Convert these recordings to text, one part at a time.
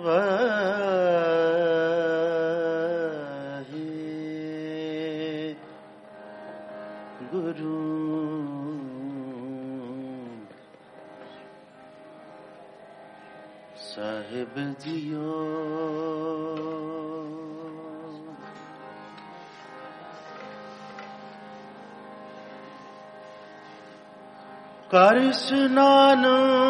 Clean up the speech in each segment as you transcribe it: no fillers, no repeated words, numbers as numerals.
Guru Sahib JIO ਕਰ ਇਸ਼ਨਾਨ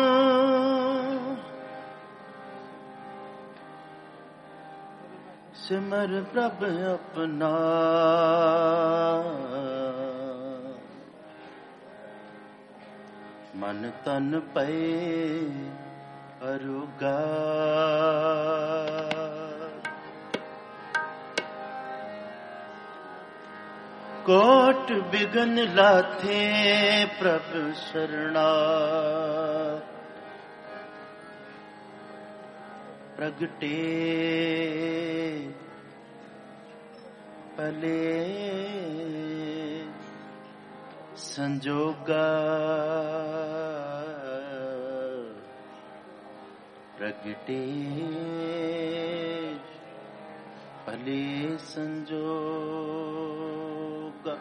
ਸਿਮਰ ਪ੍ਰਭ ਆਪਣਾ ਮਨ ਤਨ ਪਏ ਅਰੁਗਾ ਕੋਟ ਬਿਗਨ ਲਾਥੇ ਪ੍ਰਭ ਸ਼ਰਣਾ ਪ੍ਰਗਟੇ ਭਲੇ ਸੰਜੋਗਾ ਪ੍ਰਗਟੇ ਭਲੇ ਸੰਜੋਗਾ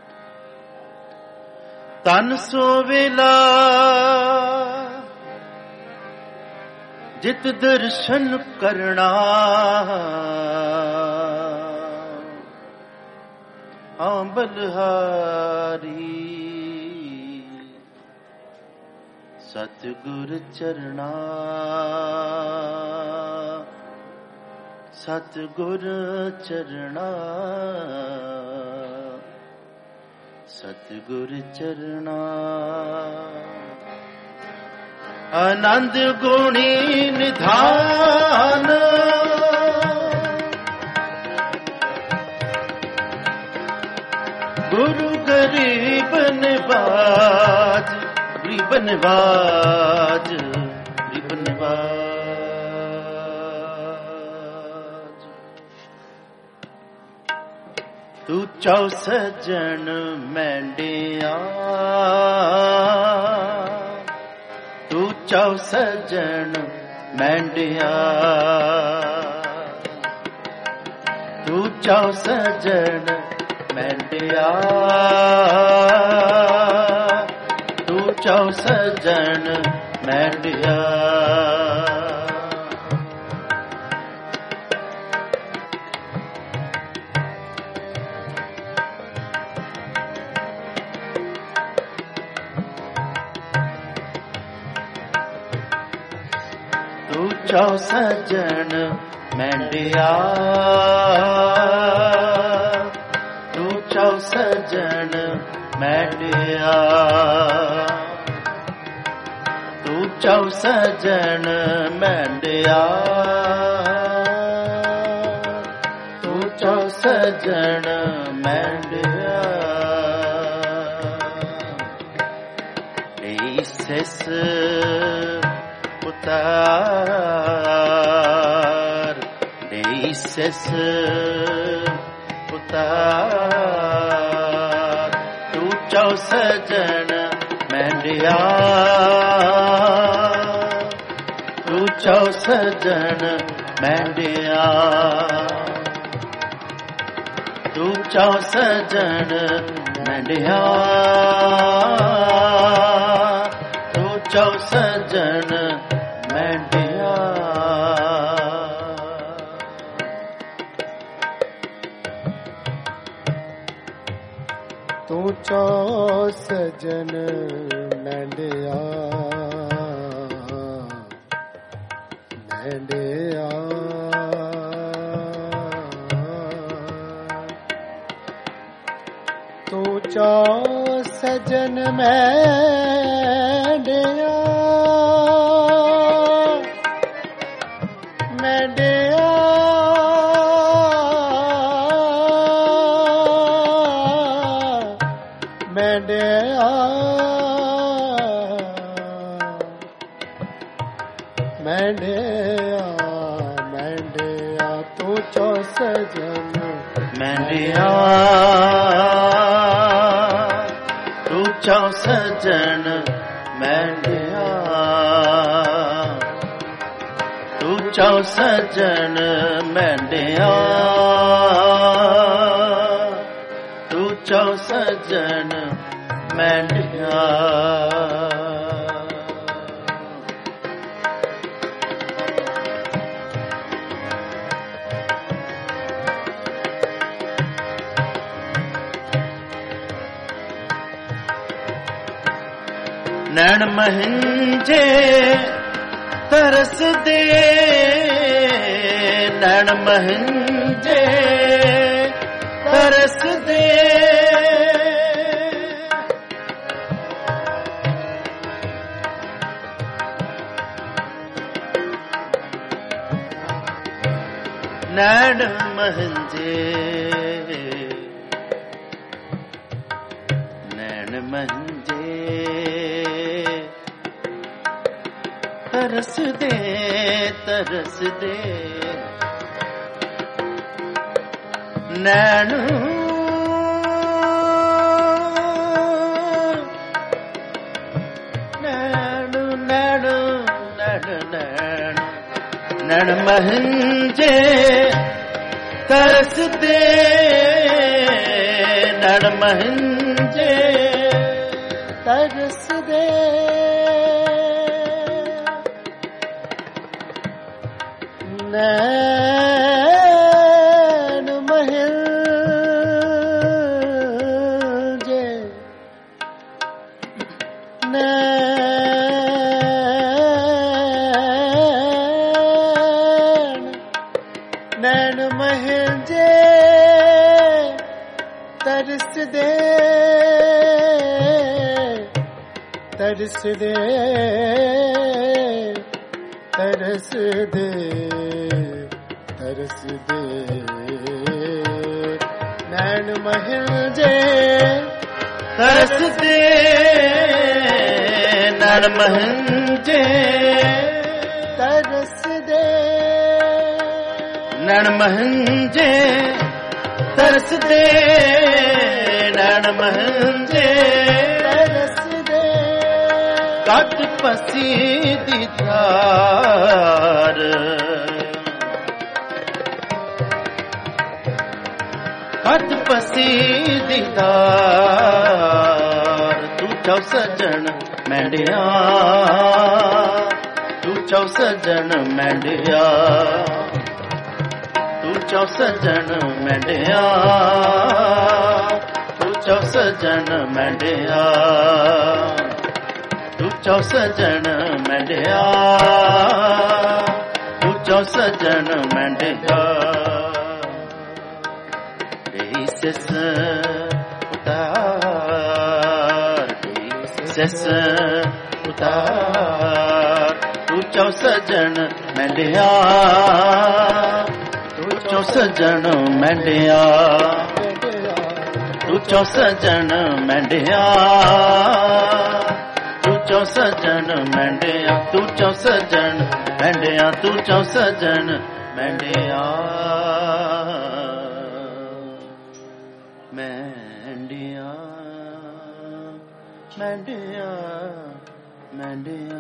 ਤਨ ਸੋ ਵੇਲਾ ਜਿਤ ਦਰਸ਼ਨ ਕਰਨਾ ਹਾਂ ਬਲਹਾਰੀ ਸਤਿਗੁਰ ਚਰਣਾ ਸਤਿਗੁਰ ਚਰਣਾ ਸਤਿਗੁਰ ਚਰਣਾ ਆਨੰਦ ਗੁਣੀ ਨਿਧਾਨ ਗੁਰੂ ਗਰੀਬ ਨਿਵਾਜ ਗਰੀਬ ਨਿਵਾਜ ਗਰੀਬ ਨਿਵਾਜ ਤੂੰ ਚਾਉ ਸਜਣ ਮੈਂਡਿਆ ਤੂੰ ਚਾਉ ਸਜਣ ਮੈਂਡਿਆ ਤੂੰ ਚਾਉ ਸਜਣ ਮੈਂਡਿਆ ਤੂੰ ਚਾਉ ਸਜਣ ਮੈਂਡਿਆ ਤੂੰ ਚਾਉ ਸਜਣ ਮੈਂਡਿਆ ਤੂੰ ਚਾਉ ਸਜਣ ਮੈਂਡਿਆ ਤੂੰ ਚਾਉ ਸਜਣ ਮੈਂਡਿਆ ਤੂੰ ਚਾਉ ਸਜਣ ਮੈਂਡਿਆ ਈਸਿਸ ਉਤਾਰ ਈਸਿਸ ਉਤਾਰ ਤੂੰ ਚਾਉ ਸਜਣ ਮੈਂਡਿਆ ਤੂੰ ਚਾਉ ਸਜਣ ਮੈਂਡਿਆ ਤੂੰ ਚਾਉ ਸਜਣ ਮੈਂਡਿਆ ਤੂੰ ਚਾਉ ਸਜਣ ਮੈਂਡਿਆ ਤੂੰ ਚਾਉ ਸਜਣ ਮੈਂਡਿਆ ਮੈਂਡਿਆ ਤੂੰ ਚਾਉ ਸਜਣ ਮੈਂਡਿਆ ਮੈਂਡਿਆ ਮੈਂਡਿਆ ਮੈਂਡਿਆ ਮੈਂਡਿਆ ਤੂੰ ਚਾਉ ਸਜਣ ਮੈਂਡਿਆ ਤੂੰ ਚਾਉ ਸਜਣ ਮੈਂਡਿਆ ਤੂੰ ਚਾਉ ਸਜਣ ਮੈਂਡਿਆ ਤੂੰ ਚਾਉ ਸਜਣ ਮੈਂਡਿਆ ਨੈਣ ਮਹਿੰਜੇ ਤਰਸਦੇ ਨੈਣ ਮਹਿੰਜੇ ਤਰਸਦੇ ਨੈਣ ਮਹਿੰਜੇ ਨੈਣ ਮਹਿੰਜੇ ਤਰਸਦੇ ਤਰਸਦੇ ਨੈਣ ਨੈਣ ਨੈਣ ਨੈਣ ਨੈਣ ਨੈਣ ਮਹਿੰਜੇ ਤਰਸਦੇ ਨੈਣ ਮਹਿੰਜੇ ਤਰਸਦੇ ਨੈਣ ਮਹਿੰਜੇ ਨੈਣ ਮਹਿੰਜੇ ਤਰਸਦੇ ਤਰਸਦੇ ਤਰਸਦੇ ਤਰਸਦੇ ਨੈਣ ਮਹਿੰਜੇ ਤਰਸਦੇ ਨੈਣ ਮਹਿੰਜੇ ਤਰਸਦੇ ਨੈਣ ਮਹਿੰਜੇ ਤਰਸਦੇ ਨੈਣ ਮਹਿੰਜੇ ਤਰਸਦੇ ਕੱਟ ਪਸੀ ਦੀ ਧਾਰ ਕੱਟ ਪਸੀ ਦੀ ਧਾਰ ਤੂੰ ਚਾਉ ਸਜਣ ਮੈਂਡਿਆ ਤੂੰ ਚਾਉ ਸਜਣ ਮੈਂਡਿਆ ਤੂੰ ਚਾਉ ਸਜਣ ਮੈਂਡਿਆ ਤੂੰ ਚਾਉ ਸਜਣ ਮੈਂਡਿਆ ਤੂੰ ਚਾਉ ਸਜਣ ਮੈਂਡਿਆ ਤੂੰ ਚਾਉ ਸਜਣ ਮੈਂਡਿਆ ਸੈਸ ਉਤਾਰ ਸੈਸ ਉਤਾਰ ਤੂੰ ਚਾਉ ਸਜਣ ਮੈਂਡਿਆ ਤੂੰ ਚਾਉ ਸਜਣ ਮੈਂਡਿਆ ਤੂੰ ਚਾਉ ਸਜਣ ਮੈਂਡਿਆ ਤੂੰ ਚਾਉ ਸਜਣ ਮੈਂਡਿਆ ਤੂੰ ਚਾਉ ਸਜਣ ਮੈਂਡਿਆ ਤੂੰ ਚਾਉ ਸਜਣ ਮੈਂਡਿਆ ਮੈਂਡਿਆ ਮੈਂਡਿਆ ਮੈਂਡਿਆ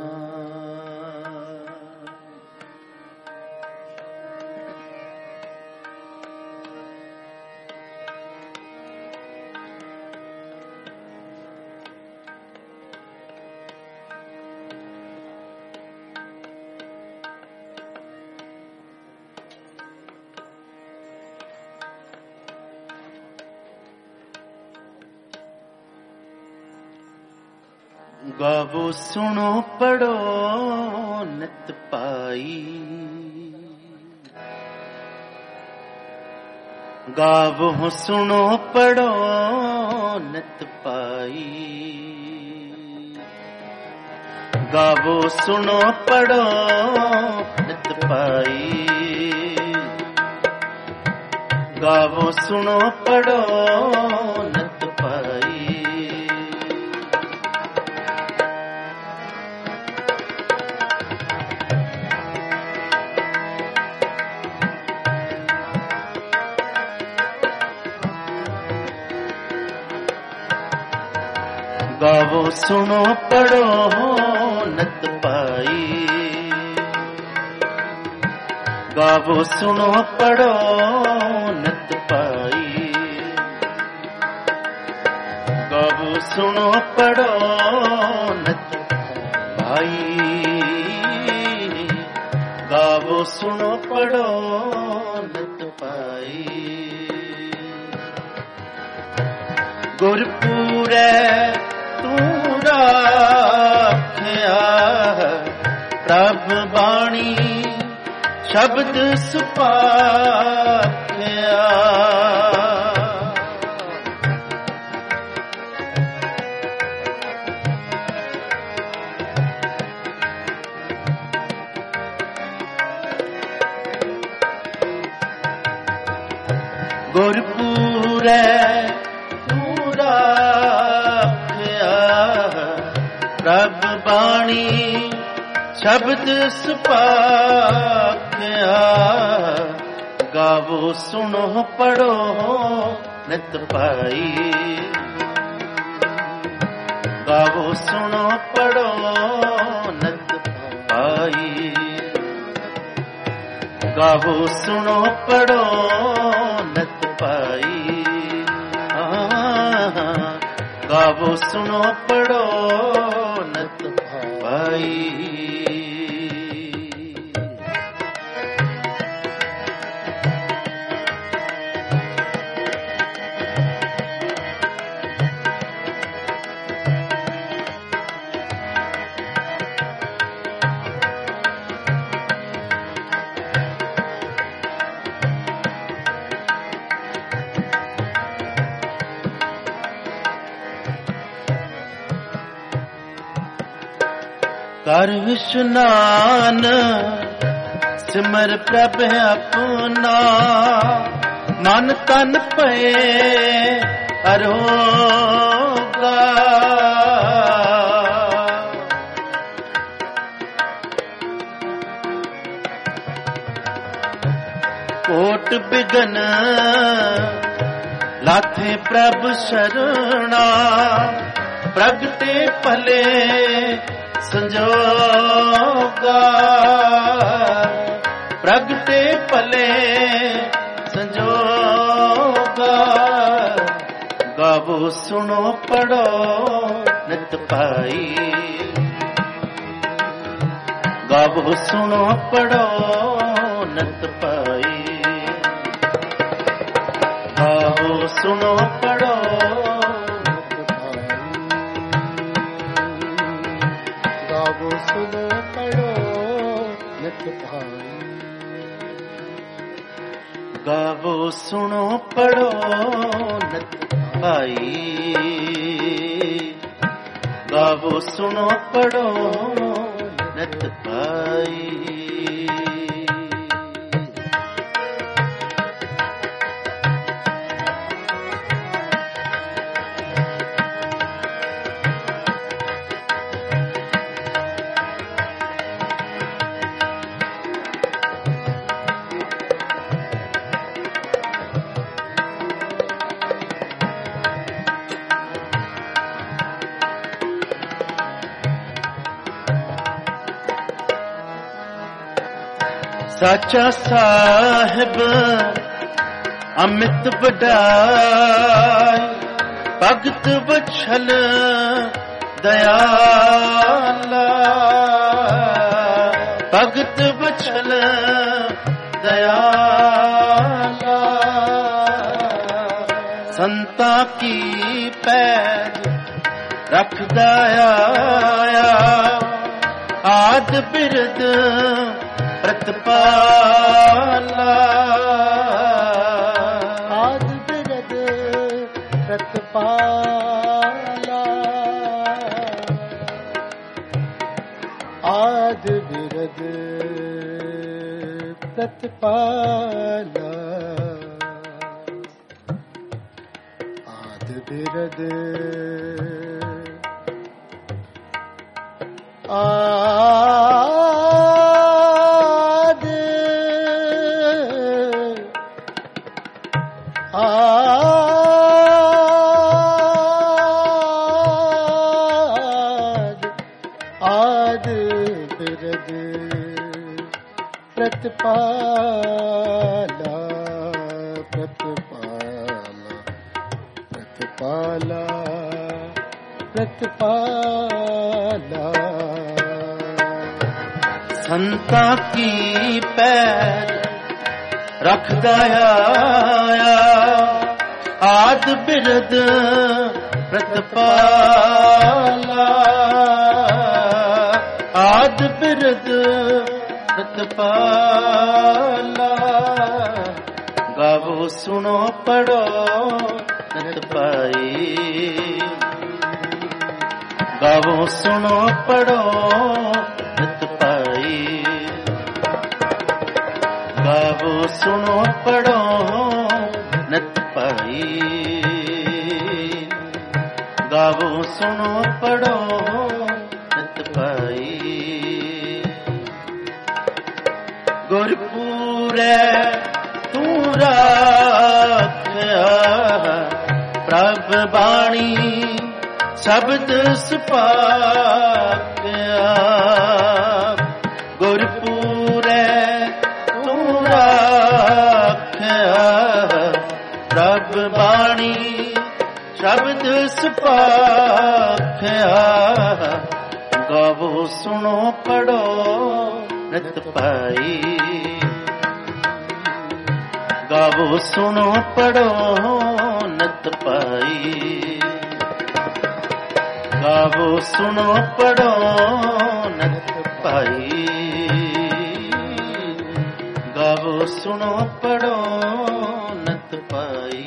ਗਾਵੋ ਸੁਣੋ ਪੜੋ ਨਿਤ ਪਾਈ ਗਾਵੋ ਸੁਣੋ ਪੜੋ ਨਿਤ ਪਾਈ ਗਾਵੋ ਸੁਣੋ ਪੜੋ ਨਿਤ ਪਾਈ ਗਾਵੋ ਸੁਣੋ ਪੜੋ ਨਿਤ ਪਾਈ ਗਾਵੋ ਸੁਣੋ ਪੜੋ ਨਿਤ ਪਾਈ गावो सुनो पढ़ो नित पाई, गावो सुनो पढ़ो नित पाई, गावो सुनो पढ़ो नित पाई। गुरपूरे तू राखिया प्रभ बाणी शब्द सुपाख्या। गुरपूरे तू राखिया प्रभ बाणी शब्द सुपाख्या। गावो सुनो पढ़ो नित पाई, गावो सुनो पढ़ो नित पाई, गावो सुनो पढ़ो नित पाई, गावो सुनो पढ़ो नित पाई। कर विश्वनान सिमर प्रभ अपना, मन तन पे अरोगा। कोट बिगन लाथे प्रभ शरणा, प्रगटे भले संजोगा, प्रगटे भले संजोगा। गावो सुनो पढ़ो नित पाई, गावो सुनो पढ़ो नित पाई, गावो सुनो पढ़ो सुनो पढ़ो नित भाई, गावो सुनो पढ़ो नित भाई, गावो सुनो पढ़ो नित भाई। साचा साहिब अमित बड़ाई, भगत वत्सल दयाला, भगत वत्सल दयाला। संता की पैर रखदा आया, आद बिरद प्रतिपाला, आद बिरद प्रतिपाला, आद बिरद प्रतिपाला, आद बिरद ਪ੍ਰਤਪਾਲਾ ਪ੍ਰਤਪਾਲਾ ਪ੍ਰਤਪਾਲਾ ਪ੍ਰਤਪਾਲਾ ਸੰਤਾਂ ਕੀ ਪੈਰ ਰੱਖਦਾ ਆਇਆ ਆਦ ਬਿਰਦ ਪ੍ਰਤਪਾਲਾ ਆਦ ਬਿਰਦ ਪ੍ਰਤਪਾਲਾ ਗਾਵੋ ਸੁਣੋ ਪੜੋ ਨਿਤ ਪਾਈ ਗਾਵੋ ਸੁਣੋ ਪੜੋ ਨਿਤ ਪਾਈ ਗਾਵੋ ਸੁਣੋ ਪੜੋ ਨਿਤ ਪਾਈ ਗਾਵੋ ਸੁਣੋ ਪੜੋ ਨਿਤ ਪਾਈ ਗੁਰਪੂਰੈ ਤੂੰ ਰਾਖਿਆ ਪ੍ਰਭ ਬਾਣੀ ਸ਼ਬਦ ਸੁਭਾਗਿਆ ਗੁਰਪੂਰੈ ਤੂੰ ਰਾਖਿਆ ਪ੍ਰਭ ਬਾਣੀ ਸ਼ਬਦ ਸੁਭਾਗਿਆ ਗਾਵੋ ਸੁਣੋ ਪੜੋ ਨਿਤ ਪਾਈ ਗਾਵੋ ਸੁਣੋ ਪੜੋ ਨਿਤ ਪਾਈ ਗਾਵੋ ਸੁਣੋ ਪੜੋ ਨਿਤ ਪਾਈ ਗਾਵੋ ਸੁਣੋ ਪੜੋ ਨਿਤ ਪਾਈ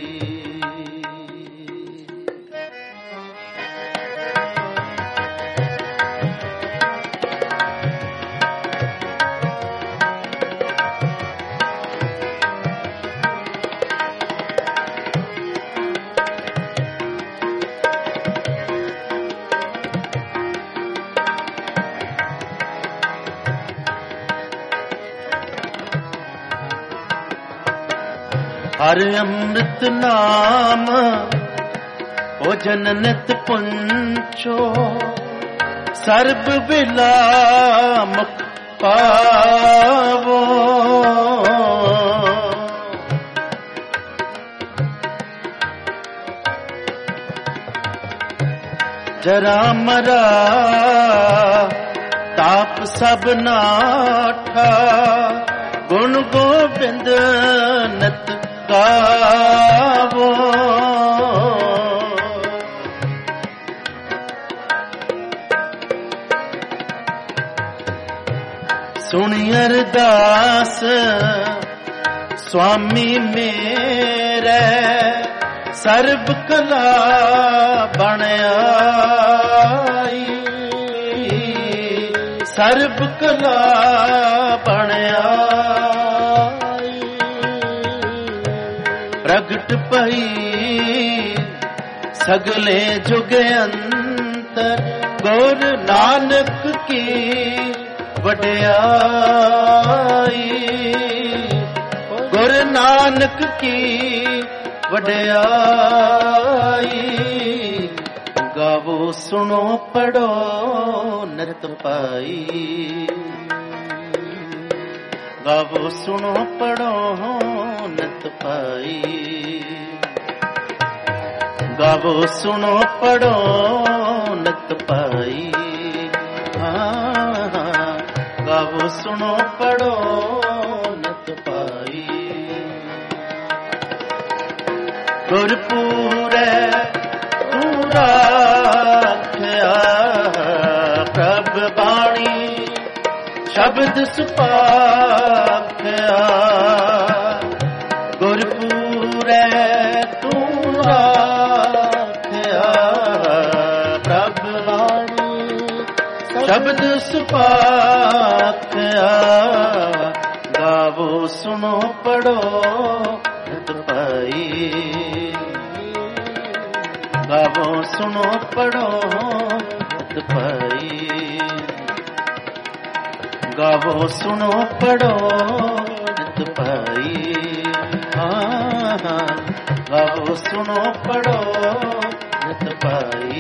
ਹਰ ਅੰਮ੍ਰਿਤ ਨਾਮ ਭੋਜਨ ਨਿਤ ਪੁੰਚੋ ਸਰਬ ਬਿਲਾ ਮੁਖ ਪਾਵੋ ਜਰਾ ਮਰਾ ਤਾਪ ਸਭ ਨਾਠਾ ਗੁਣ ਗੋਬਿੰਦ ਨਿਤ ਗਾਵੋ ਸੁਣੀ ਅਰਦਾਸ ਸੁਆਮੀ ਮੇਰੇ ਸਰਬ ਕਲਾ ਬਣ ਆਈ ਸਰਬ ਕਲਾ ਬਣ ਆਈ ਪ੍ਰਗਟ ਪਈ ਸਗਲੇ ਜੁਗ ਅੰਤਰ ਗੁਰ ਨਾਨਕ ਕੀ ਵਡਿਆਈ ਗੁਰ ਨਾਨਕ ਕੀ ਵਡਿਆਈ ਗਾਵੋ ਸੁਣੋ ਪੜੋ ਨਿਤ ਪਾਈ ਗਾਵੋ ਸੁਣੋ ਪੜੋ ਨਿਤ ਪਾਈ ਗਾਵੋ ਸੁਣੋ ਪੜੋ ਨਿਤ ਪਾਈ ਗਾਵੋ ਸੁਣੋ ਪੜੋ ਨਿਤ ਪਾਈ ਗੁਰਪੂਰੈ ਤੂੰ ਰਾਖਿਆ ਪ੍ਰਭ ਬਾਣੀ ਸ਼ਬਦ ਸੁਭਾਗਿਆ ਗੁਰਪੂਰੈ ਤੂੰ ਰਾਖਿਆ ਪ੍ਰਭ ਬਾਣੀ ਸ਼ਬਦ ਸੁਭਾਗਿਆ ਗਾਵੋ ਸੁਣੋ ਪੜੋ ਨਿਤ ਪਾਈ ਗਾਵੋ ਸੁਣੋ ਪੜੋ ਨਿਤ ਪਾਈ ਗਾਵੋ ਸੁਣੋ ਪੜੋ ਨਿਤ ਪਾਈ ਗਾਵੋ ਸੁਣੋ ਪੜੋ ਨਿਤ ਪਾਈ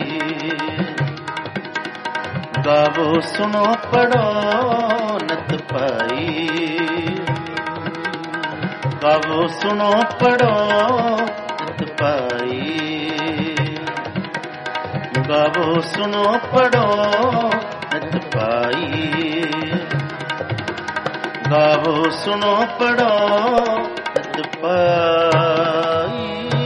ਗਾਵੋ ਸੁਣੋ ਪੜੋ ਨਿਤ ਪਾਈ गावो सुनो पढ़ो नित पाई, गावो सुनो पढ़ो नित पाई, गावो सुनो पढ़ो नित पाई।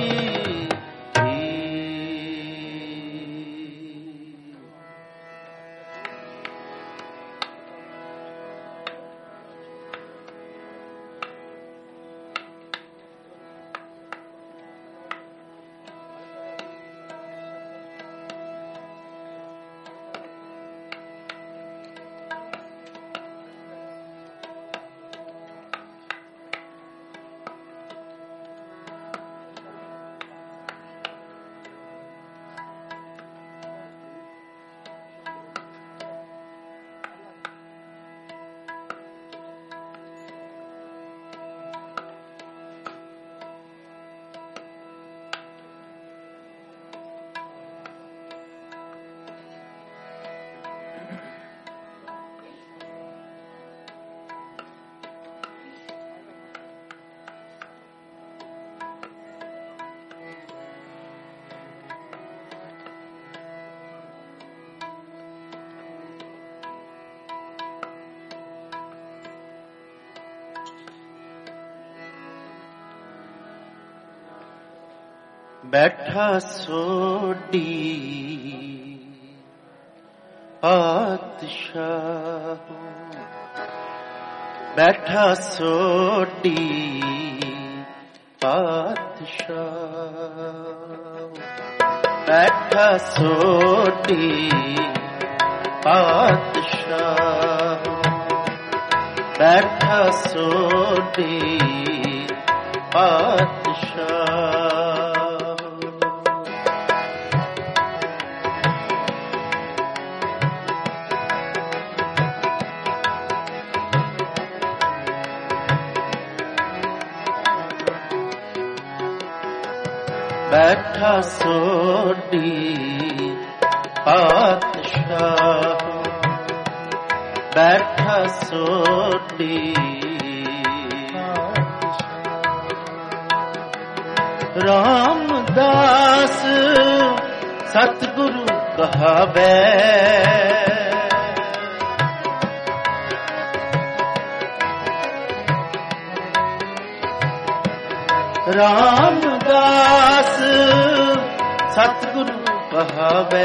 बैठा सोडी पातशाह, बैठा सोडी पातशाह, बैठा सोडी पातशाह, बैठा सोडी पातशाह। बैठा सोडी पातशाह, बैठा सोडी रामदास सतगुरु कहावे, रामदास सतगुरु कहावे,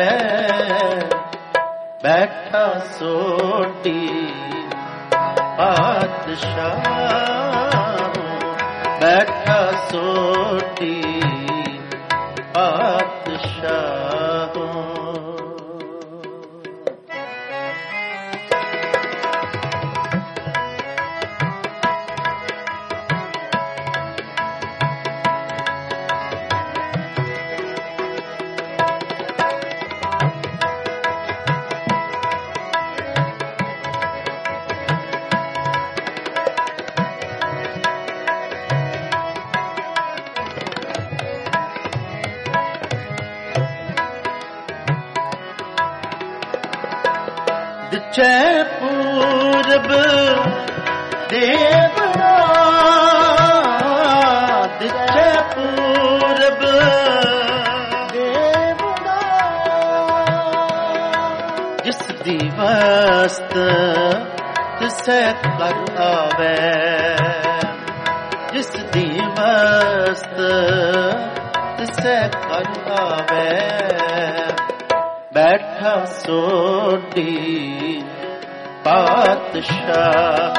बैठा सोडी पातशाह, बैठा सोडी पातशाह। दिछे पूरब देवड़ा, दिछे पूरब देवड़ा, जिस दी वस्त तिसे कर आवे, जिस दी वस्त तिसे कर आवे, बैठा सोडी पातशाह,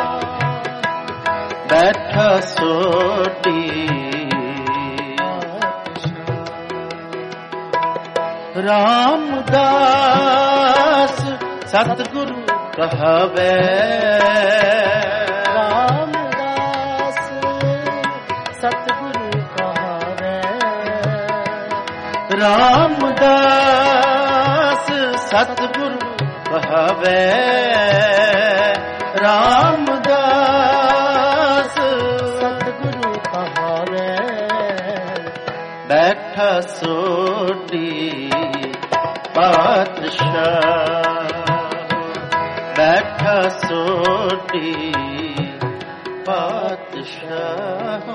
बैठा सोडी रामदास सतगुरु कहावे, रामदास सतगुरु कहावे, रामदास सतगुरु कहावे, रामदास सतगुरु कहावे, बैठा सोडी पातशाह, बैठा सोडी ਪਾਤਸ਼ਾਹ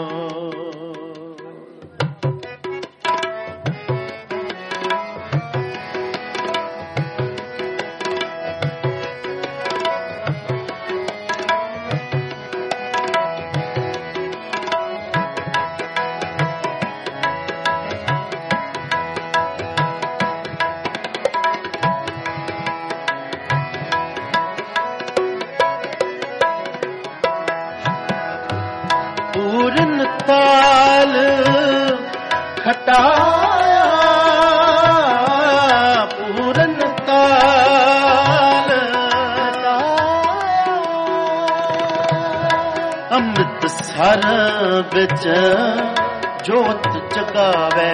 ਪੂਰਨ ਤਾਲ ਖਟਾਇਆ ਪੂਰਨ ਤਾਲ ਅੰਮ੍ਰਿਤਸਰ ਵਿੱਚ ਜੋਤ ਜਗਾਵੇ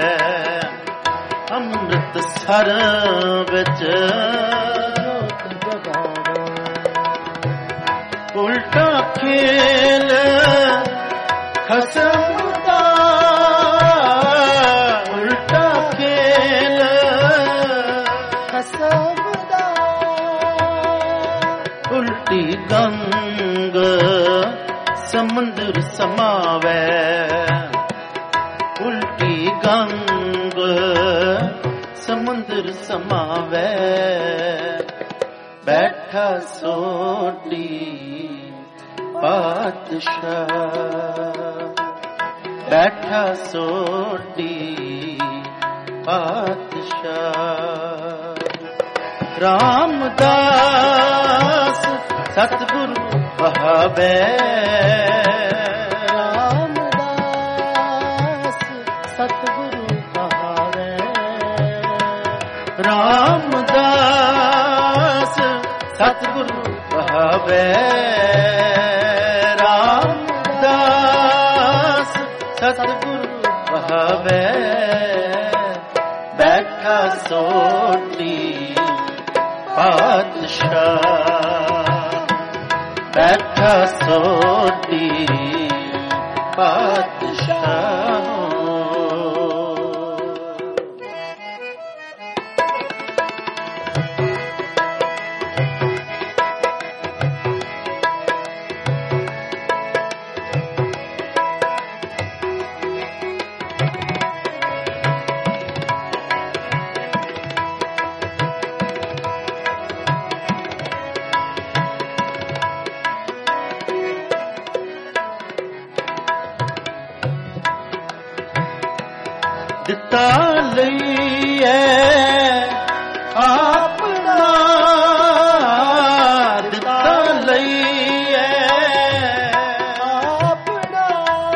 ਅੰਮ੍ਰਿਤਸਰ ਵਿੱਚ ਜੋਤ ਜਗਾਵੇ ਉਲਟਾ ਖੇਲ ਖਸਮ ਦਾ ਉਲਟਾ ਖੇਲ ਖਸਮ ਦਾ ਉਲਟੀ ਗੰਗ ਸਮੁੰਦਰ ਸਮਾਵੇ ਉਲਟੀ ਗੰਗ ਸਮੁੰਦਰ ਸਮਾਵੇ ਬੈਠਾ ਸੋਢੀ ਪਾਤਸ਼ਾਹ ਬੈਠਾ ਸੋਢੀ ਪਾਤਸ਼ਾਹ ਰਾਮਦਾਸ ਸਤਿਗੁਰੂ ਕਹਾਵੇ ਰਾਮਦਾਸ ਸਤਿਗੁਰੂ ਕਹਾਵੇ ਰਾਮਦਾਸ ਸਤਿਗੁਰੂ ਕਹਾਵੇ ਰਾਮਦਾਸ ਸਤਿਗੁਰੂ ਕਹਾਵੇ ਬੈਠਾ ਸੋਢੀ ਪਾਤਸ਼ਾਹ ਬੈਠਾ ਸੋਢੀ ਪਾਤਸ਼ਾਹ ਦਿੱਤਾ ਲਈਏ ਆਪਣਾ ਦਿੱਤਾ ਲਈਏ ਆਪਣਾ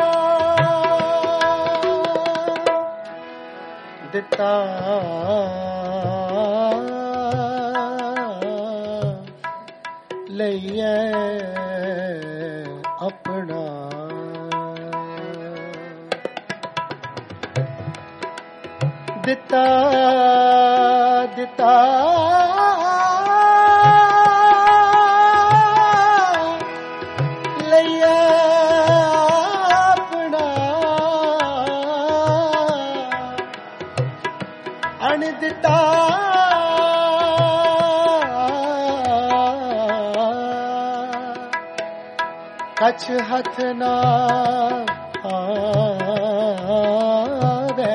ਦਿੱਤਾ ਲਈਏ ਆਪਣਾ ਦਿੱਤਾ ਦਿੱਤਾ ਲਈਏ ਆਪਣਾ ਅਣ ਦਿੱਤਾ ਕਛ ਹੱਥ ਨਾ ਆਵੇ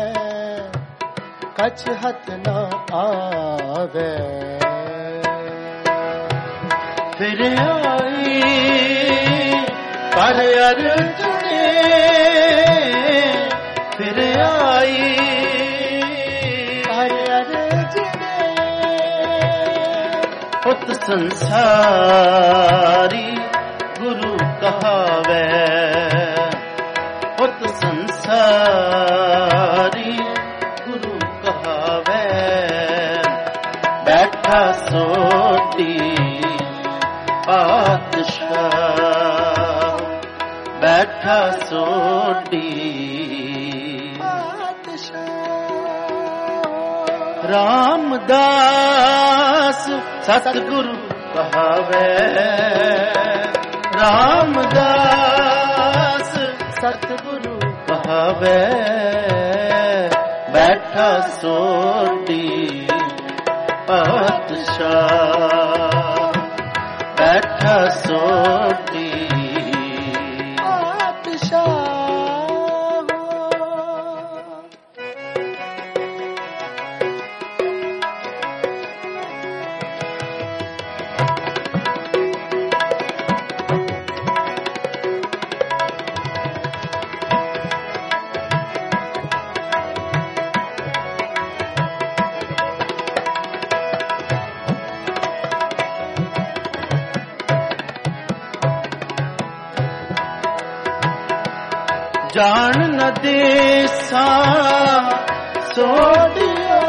ਕਛ ਹੱਥ ਨਾ ਆਵੇ ਫਿਰ ਆਈ ਪਰ ਅਰਜੁਨੇ ਫਿਰ ਆਈ ਪਰ ਅਰਜੁਨੇ ਉਤ ਸੰਸਾਰੀ ਗੁਰੂ ਕਹਾਵੇ ਉਤ ਸੰਸਾਰੀ ਗੁਰੂ ਕਹਾਵੇ ਬੈਠਾ ਸੋਢੀ ਪਾਤਸ਼ਾਹ ਬੈਠਾ ਸੋਢੀ ਪਾਤਸ਼ਾਹ ਰਾਮਦਾਸ ਸਤਿਗੁਰੂ ਕਹਾਵੇ ਰਾਮਦਾਸ ਸਤਿਗੁਰੂ ਕਹਾਵੇ ਬੈਠਾ ਸੋਢੀ ਪਾਤਸ਼ਾਹ ਬੈਠਾ ਸੋਢੀ ਜਾਣ ਨ ਦੇਸਾਂ ਸੋਧਿਓ,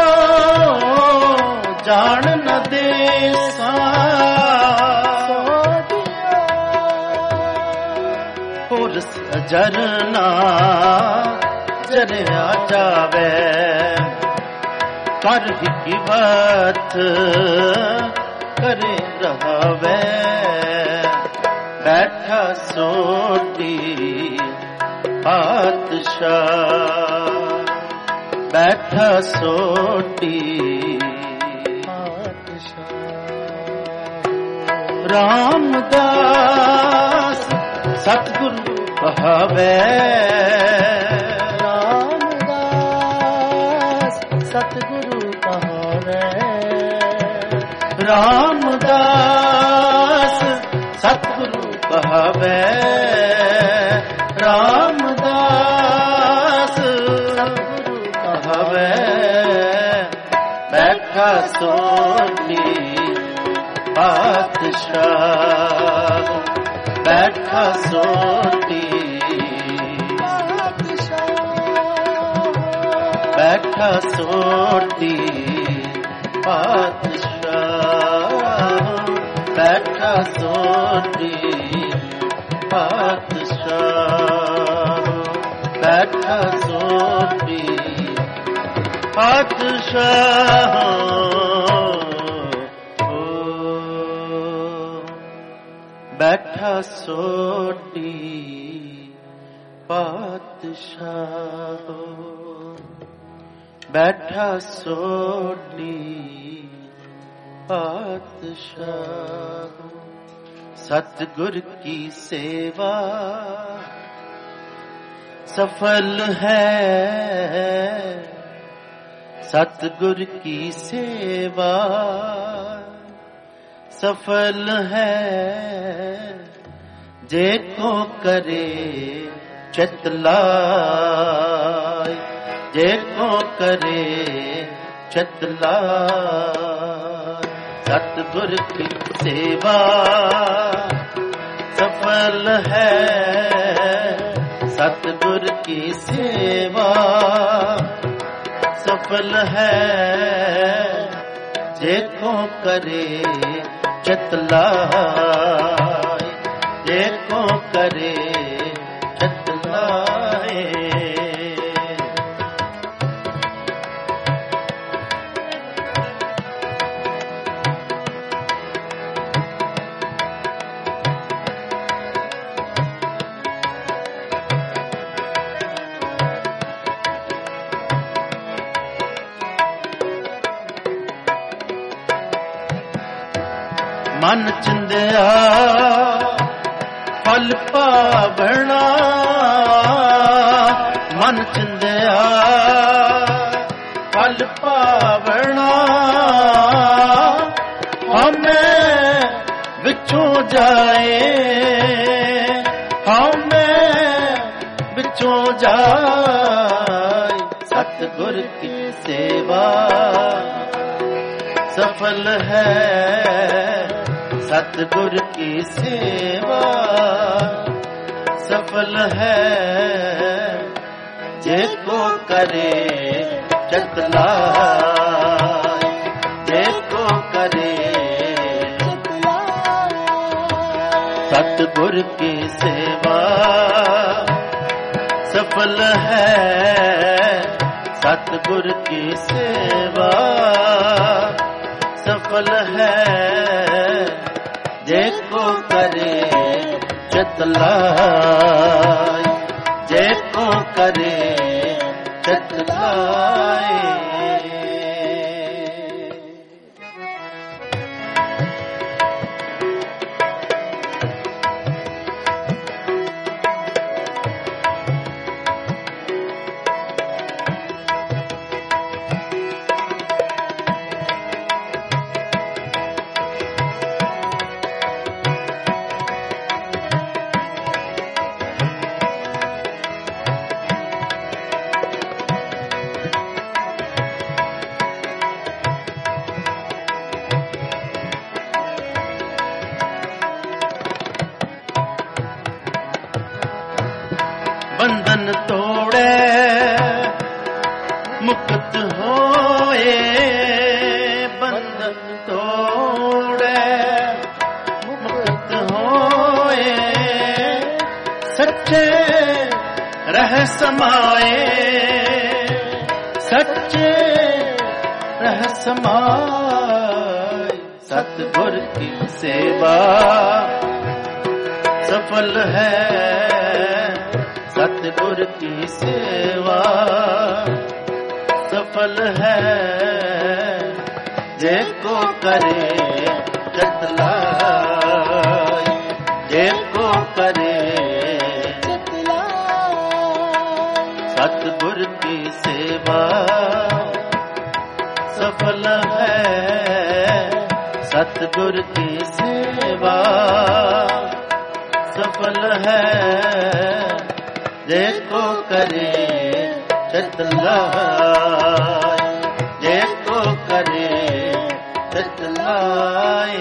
ਜਾਣ ਨ ਦੇਸਾਂ ਸੋਧਿਓ, ਹੋਰ ਸਜਰਨਾ ਜਰਿਆ ਜਾਵੇ, ਕਰ ਹਿਕਮਤ ਕਰੇ ਰਹਾਵੇ, ਬੈਠਾ ਸੋਢੀ ਪਾਤਸ਼ਾਹ, ਬੈਠਾ ਸੋਢੀ ਪਾਤਸ਼ਾਹ। ਰਾਮਦਾਸ ਸਤਿਗੁਰੂ ਕਹਾਵੇ, ਰਾਮਦਾਸ ਸਤਿਗੁਰੂ ਕਹਾਵੇ, ਰਾਮਦਾਸ ਸਤਿਗੁਰੂ ਕਹਾਵੇ, ਰਾਮਦਾਸ ਸਤਿਗੁਰੂ ਕਹਾਵੇ, ਬੈਠਾ ਸੋਢੀ ਪਾਤਸ਼ਾਹ, ਬੈਠਾ ਸੋਢੀ ਪਾਤਸ਼ਾਹ, ਬੈਠਾ ਸੋਢੀ ਪਾਤਸ਼ਾਹ, ਬੈਠਾ ਸੋਢੀ ਪਾਤਸ਼ਾਹ, ਬੈਠਾ ਸੋਢੀ ਪਾਤਸ਼ਾਹ। ਬੈਠਾ ਸੋਢੀ ਪਾਤਸ਼ਾਹ, ਬੈਠਾ ਸੋਢੀ ਪਾਤਸ਼ਾਹ। ਸਤਿਗੁਰ ਕੀ ਸੇਵਾ ਸਫਲ ਹੈ, सतगुर की सेवा सफल है, जेको करे चितलाय, जेको करे चितलाय। सतगुर की सेवा सफल है, सतगुर की सेवा सफल है, जेको करे चितलाय, जेको करे चितलाय। मन चिंदिया फल पावना, मन चिंदिया फल पावना। हमें विचों जाए, हमें विचों जाए। सतगुर की सेवा सफल है, सतगुर की सेवा सफल है, जेको करे चितलाय, जेको करे चितलाय। सतगुर की सेवा सफल है, सतगुर की सेवा सफल है, जेको करे चितलाय, जेको करे चितलाय। होए बंधन तोड़े, मुक्त होए सच्चे रह समाए, सच्चे रह समाए। सतगुर की सेवा सफल है, सतगुर की सेवा सफल है। जे को करे जतलाई, जे को करे सतगुर की सेवा सफल है, सतगुर की सेवा सफल है। जे को करे जतलाई, जे को करे जतलाए।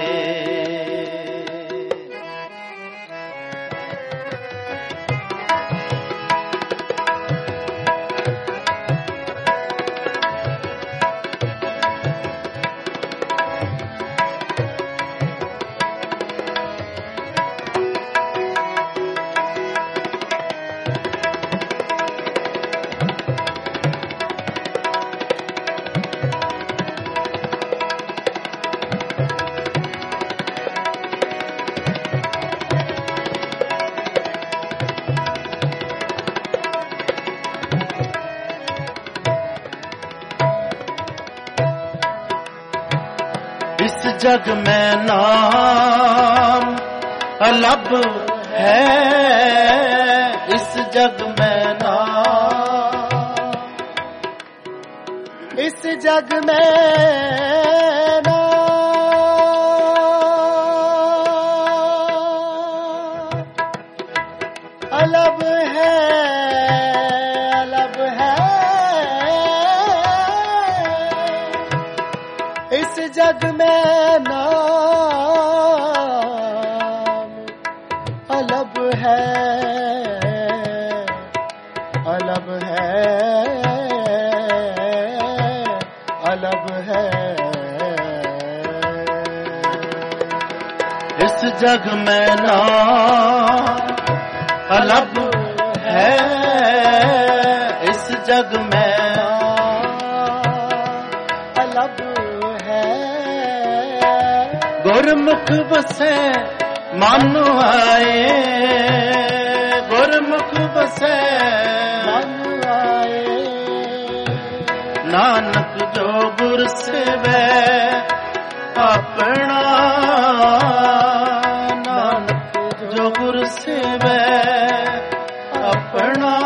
इस जग में नाम अलग है, इस जग में नाम, इस जग में नाम अलग है, अलग है। इस जग में नाम अलग है, अलग है, अलग है। इस जग में नाम अलग है, इस जग में अलग है। गुरमुख बसे मन आए, गुरमुख बसे मन आए। नानक जो गुर सेवै अपना, नानक जो गुर सेवै अपना।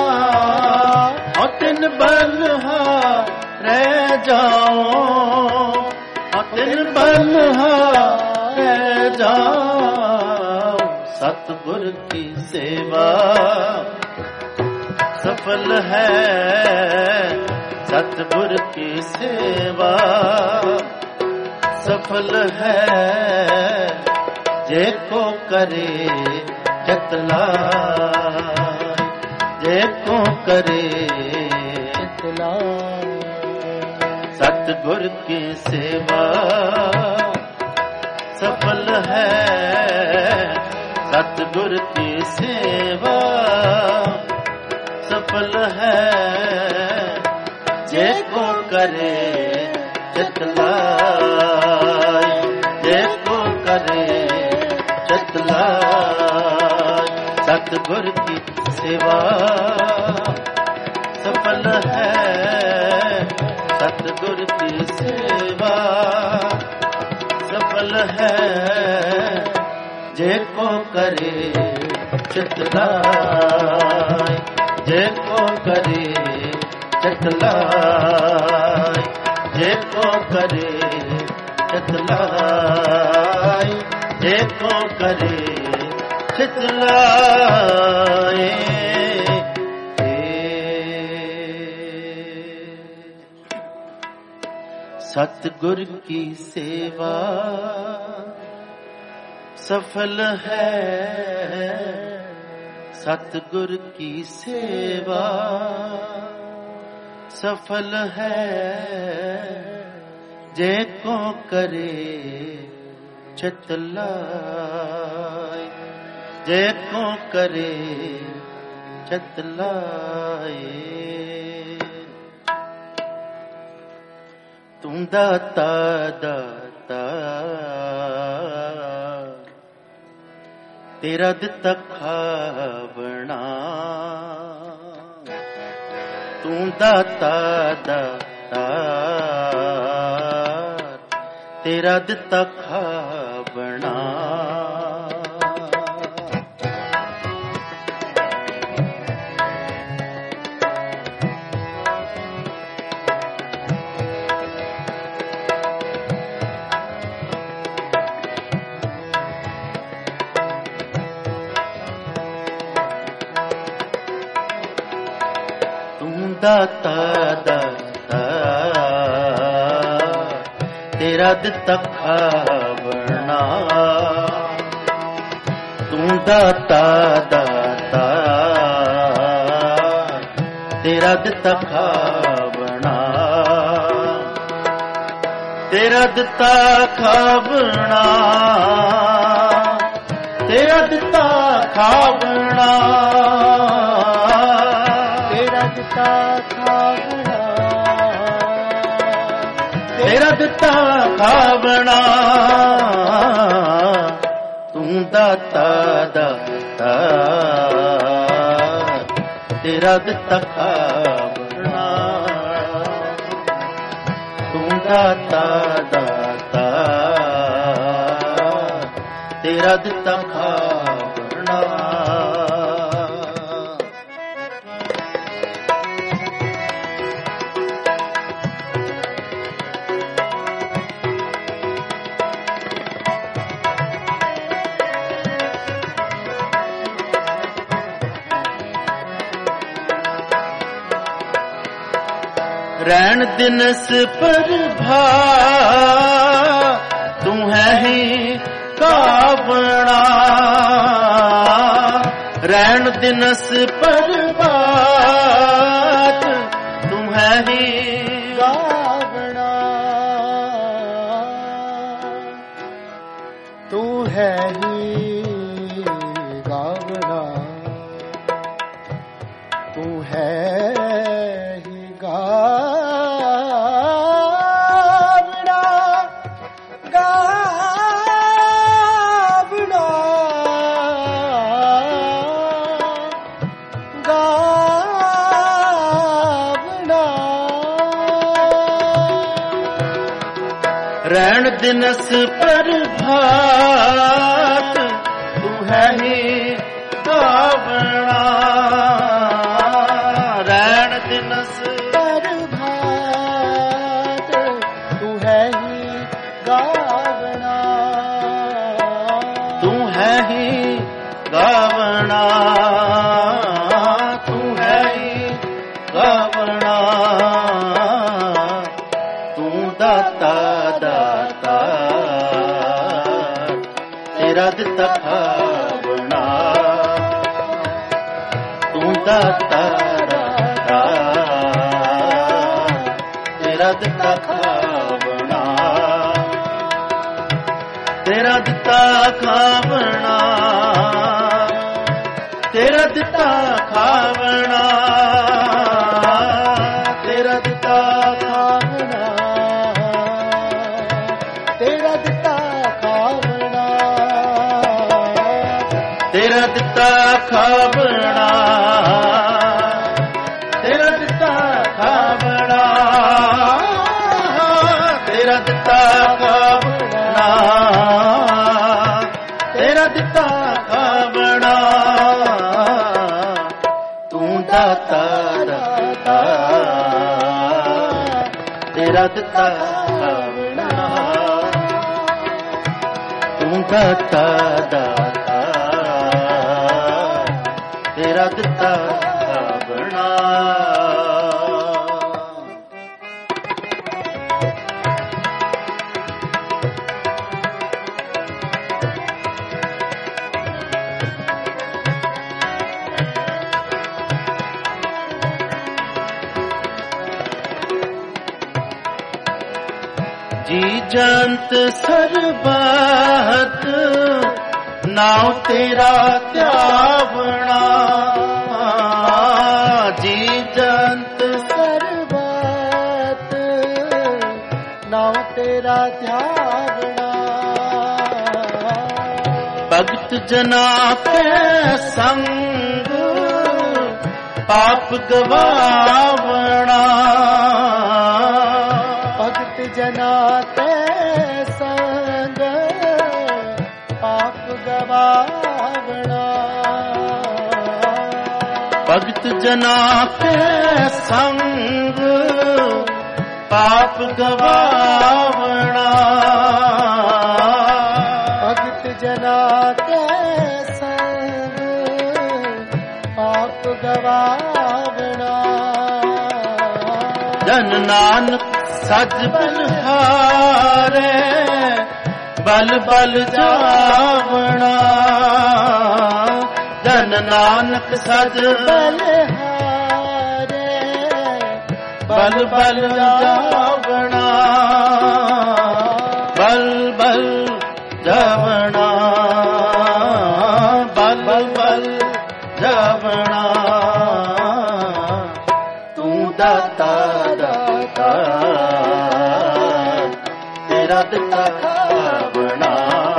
तिन बलहारे जाओ, तिन बलहारे जाओ। सतगुर की सेवा सफल है, सतगुर की सेवा सफल है। जे को करे जतलाई, जे को करे सतगुर की सेवा सफल है, सतगुर की सेवा सफल है। जे को करे जतलाई, जे को करे जतलाई। सतगुर की सेवा सफल है, सतगुर की सेवा सफल है। जे को करे जतलाई, जे को करे जतलाई, जे को करे जतलाई, जे को करे जतलाई। सतगुर की सेवा सफल है, सतगुर की सेवा सफल है जे को करे चतलाए, जे को करे चतलाए। तू दाता दाता तेरा दिता खावना, तू दाता दाता तेरा दिता खावना। दाता दाता तेरा दिता खावना, तू दाता दाता तेरा दिता खावना, तेरा दिता खावना, तेरा दिता खावना, तेरा दिता खावना। तू दाता दाता तेरा दिता खावना, तू दाता दाता तेरा दिता खावना। रैन दिनस प्रभा तू है ही कावना, रैन दिनस प्रभात तू है ही गावना, तू है ही गावना, तू है ही गावना, गावना, गावना। रैन दिनस प्रभात तू है ही गावना, रैन दिनस प्रभात तू है ही गावना, तू है ही गावना, तू है ही गावना। तू दाता दाता तेरा दिता खावना, तू दाता दाता तेरा दिता खावना, तेरा दिता खावना, तेरा दिता खावना, तेरा दिता खावना, तेरा दिता खावना, तेरा दिता खावना, तेरा दिता खावना, तेरा दिता खावना, तेरा दिता खावना। तू दाता दाता तेरा दिता खावना, तू दाता दाता तेरा दिता खावना। ਜੀ ਜੰਤ ਸਰਬਤ ਨਾਉ ਤੇਰਾ ਧਿਆਵਣਾ ਜੀ ਜੰਤ ਸਰਬਤ ਨਾਉ ਤੇਰਾ ਧਿਆਵਣਾ ਭਗਤ ਜਨਾ ਕੈ ਸੰਗ ਪਾਪ ਗਵਾਵਣਾ ਭਗਤ ਜਨਾ ਕੈ ਸੰਗ ਪਾਪ ਗਵਾਵਣਾ ਭਗਤ ਜਨਾ ਕੈ ਸੰਗ ਪਾਪ ਗਵਾਵਣਾ ਭਗਤ ਜਨਾ ਕੈ ਸੰਗ ਪਾਪ ਗਵਾਵਣਾ ਜਨ ਨਾਨਕ ਸਜ ਬਲਿਹਾਰੇ ਬਲ ਬਲ ਜਾਵਣਾ ਜਨ ਨਾਨਕ ਸਜ ਬਲਿਹਾਰੇ ਬਲ ਬਲ ਜਾਵਣਾ ਬਲ ਬਲ ਜਾਵਣਾ ਬਲ ਬਲ ਜਾਵਣਾ ਤੂੰ ਦਾਤਾ ਦਾਤਾ ਤੇਰਾ ਦਿੱਤਾ ਖਾਵਣਾ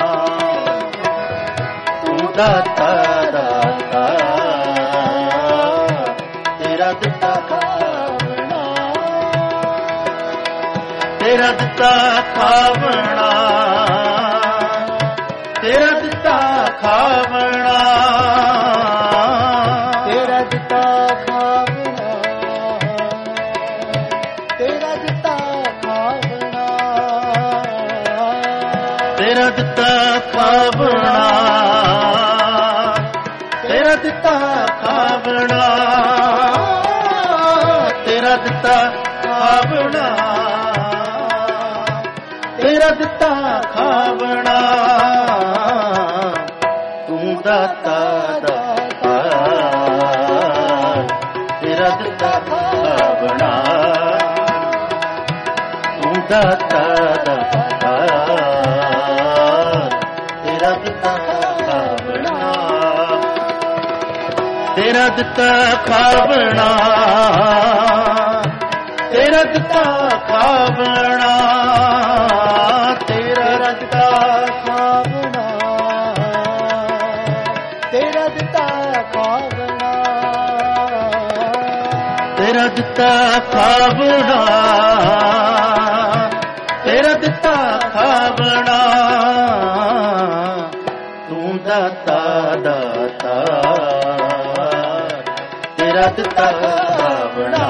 ਤੂੰ ਦਾਤਾ ਦਾਤਾ ਤੇਰਾ ਦਿੱਤਾ ਖਾਵਣਾ ਤੇਰਾ ਦਿੱਤਾ ਖਾਵਣਾ ਤੇਰਾ ਦਿੱਤਾ ਖਾਵਣਾ ਤੇਰਾ ਦਿੱਤਾ ਖਾਵਣਾ ਤੇਰਾ ਦਿੱਤਾ ਖਾਵਣਾ ਤੇਰਾ ਦਿੱਤਾ ਖਾਵਣਾ ਤੇਰਾ ਦਿੱਤਾ ਖਾਵਣਾ ਤੇਰਾ ਦਿੱਤਾ ਖਾਵਣਾ ਤੇਰਾ ਦਿੱਤਾ ਖਾਵਣਾ ਤੂੰ ਦਾਤਾ ਦਾਤਾ ਤੇਰਾ ਦਿੱਤਾ ਖਾਵਣਾ ਤੂੰ ਦਾਤਾ ਦਾਤਾ ਤੇਰਾ ਦਿੱਤਾ ਖਾਵਣਾ ਤੇਰਾ ਦਿੱਤਾ ਖਾਵਣਾ ਤੇਰਾ ਦਿੱਤਾ ਖਾਵਣਾ ਤੇਰਾ ਦਿੱਤਾ ਖਾਵਣਾ ਤੇਰਾ ਦਿੱਤਾ ਖਾਵਣਾ ਤੇਰਾ ਦਿੱਤਾ ਖਾਵਣਾ ਤੇਰਾ ਦਿੱਤਾ ਖਾਵਣਾ ਤੂੰ ਦਾਤਾ ਦਾਤਾ ਤੇਰਾ ਦਿੱਤਾ ਖਾਵਣਾ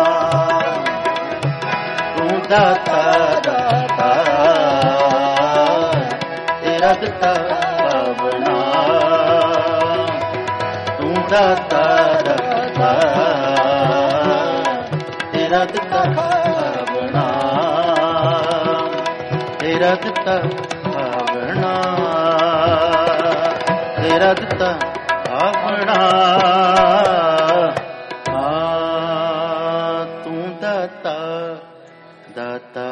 ਤੂੰ ਦਾਤਾ ਦਾਤਾ ਤੇਰਾ ਦਿੱਤਾ ਖਾਵਣਾ ਤੂੰ ਦਾਤਾ ਦਾਤਾ ਤੇਰਾ ਦਿੱਤਾ ਖਾਵਣਾ ਤੇਰਾ ਦਿੱਤਾ ਖਾਵਣਾ ਤੇਰਾ ਦਿੱਤਾ ਖਾਵਣਾ ਤੂੰ ਦਾਤਾ ਦਾਤਾ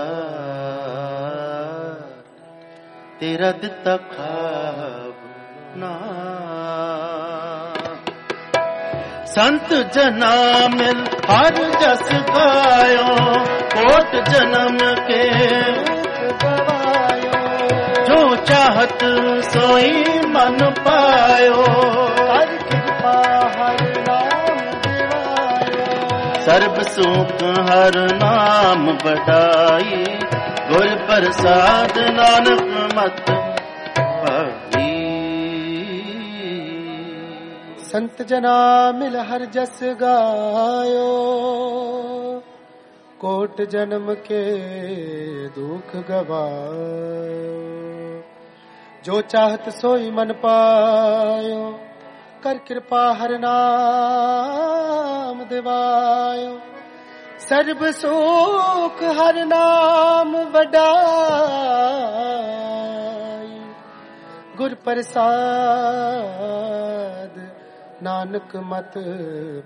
ਤੇਰਾ ਦਿੱਤਾ ਖਾਵਣਾ ਸੰਤ ਜਨਾ ਮਿਲ ਹਰ ਜਸ ਗਾਇਓ ਕੋਟ ਜਨਮ ਕੇ ਗਵਾਇਓ ਜੋ ਚਾਹਤ ਸੋਈ ਮਨ ਪਾਇਓ ਹਰ ਕਿਰਪਾ ਹਰ ਨਾਮ ਦਿਵਾਇਓ ਸਰਬ ਸੁਖ ਹਰ ਨਾਮ ਵਡਾਈ ਗੁਰ ਪ੍ਰਸਾਦ ਨਾਨਕ ਮਤ ਪਾਈ ਸੰਤ ਜਨਾ ਮਿਲ ਹਰ ਜਸ ਗਾਇਓ ਕੋਟ ਜਨਮ ਕੇ ਦੁਖ ਗਵਾਇਓ ਜੋ ਚਾਹਤ ਸੋਈ ਮਨ ਪਾਇਓ ਕਰ ਕਿਰਪਾ ਹਰ ਨਾਮ ਦਿਵਾਇਓ ਸਰਬ ਸੁਖ ਹਰ ਨਾਮ ਵਡਾਈ ਗੁਰ ਪ੍ਰਸਾਦ ਨਾਨਕ ਮਤ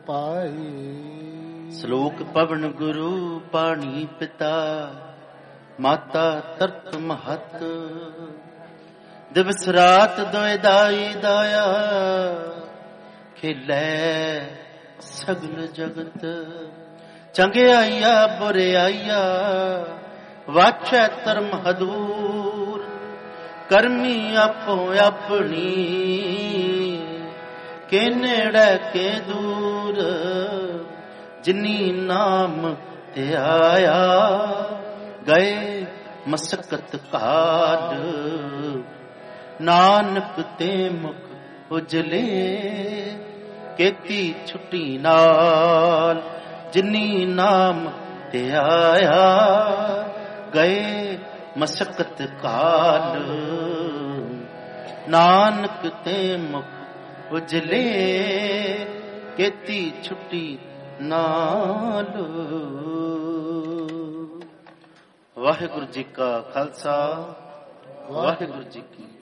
ਪਾਈ ਸ਼ਲੋਕ ਪਵਨ ਗੁਰੂ ਪਾਣੀ ਪਿਤਾ ਮਾਤਾ ਤਰਤ ਮਹਤ ਦਿਵਸ ਰਾਤ ਦੋਇ ਦਾਈ ਦਾਇਆ ਖੇਲੇ ਸਗਲ ਜਗਤ ਚੰਗਿਆਈਆ ਬੁਰਿਆਈਆ ਵਾਛੈ ਧਰਮ ਹਦੂਰ ਕਰਮੀ ਆਪੋ ਆਪਣੀ ਕੇ ਨੇੜੇ ਕੇ ਦੂਰ ਜਿਨੀ ਨਾਮ ਤੇ ਆਇਆ ਗਏ ਮਸਕਤ ਕਾਢ ਨਾਨਕ ਤੇ ਮੁਖ ਉਜਲੇ ਕੀਤੀ ਛੁੱਟੀ ਨਾਲ ਜਿਨੀ ਨਾਮ ਤੇ ਆਇਆ ਗਏ ਮਸਕਤ ਕਾਲ ਨਾਨਕ ਤੇ ਮੁਖ ਉਜਲੇ ਕੀਤੀ ਛੁੱਟੀ ਨਾਲ। ਵਾਹਿਗੁਰੂ ਜੀ ਕਾ ਖਾਲਸਾ ਵਾਹਿਗੁਰੂ ਜੀ ਕੀ